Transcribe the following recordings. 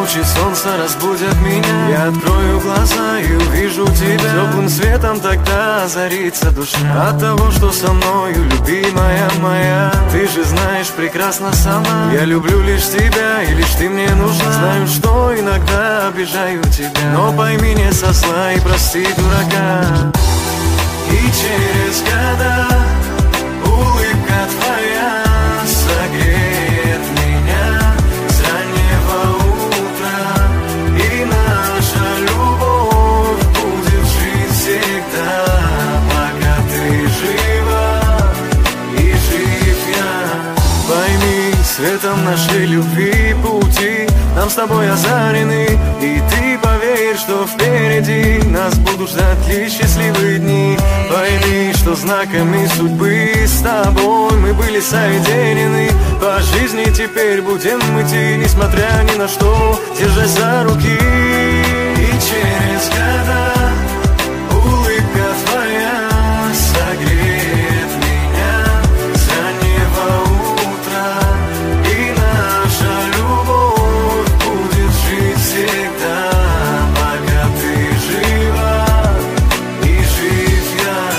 Лучи солнца разбудят меня. Я открою глаза и увижу тебя. Теплым светом тогда озарится душа от того, что со мною, любимая моя. Ты же знаешь прекрасно сама, я люблю лишь тебя, и лишь ты мне нужна. Знаю, что иногда обижаю тебя, но пойми, не со зла и прости дурака. И через года улыбка твоя согреет меня с раннего утра, и наша любовь будет жить всегда, пока ты жива и жив я. Пойми, светом нашей любви пути нам с тобой озарены, и ты поверь, что впереди нас будут ждать лишь счастливые дни. Пойми, что знаками судьбы с тобой мы были соединены. По жизни теперь будем идти, несмотря ни на что, держась за руки. И через года улыбка твоя согреет меня с раннего утра, и наша любовь будет жить всегда, пока ты жива и жив я.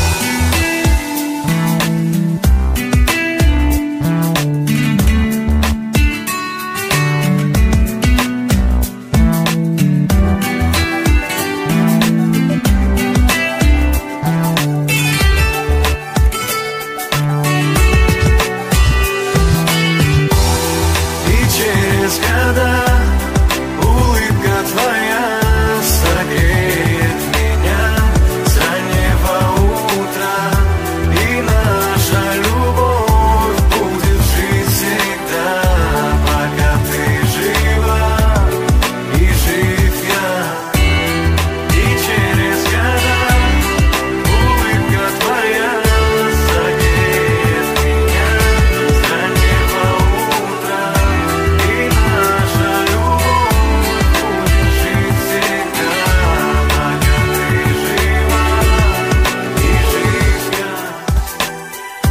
И через года улыбка твоя согреет меня с раннего утра, и наша любовь будет жить всегда, пока ты жива и жив я. И через года улыбка твоя согреет меня с раннего утра, и наша любовь будет жить всегда, пока ты жива и жив я.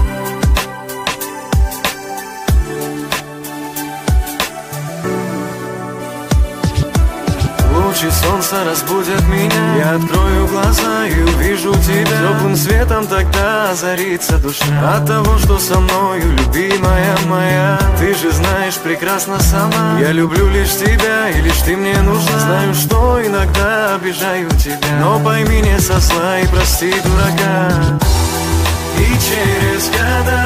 Лучи солнца разбудят меня. Я открою глаза и увижу тебя. Теплым светом тогда озарится душа от того, что со мною, любимая моя. Ты же знаешь прекрасно сама, я люблю лишь тебя, и лишь ты мне нужна. Знаю, что иногда обижаю тебя, но пойми, не со зла и прости дурака. И через года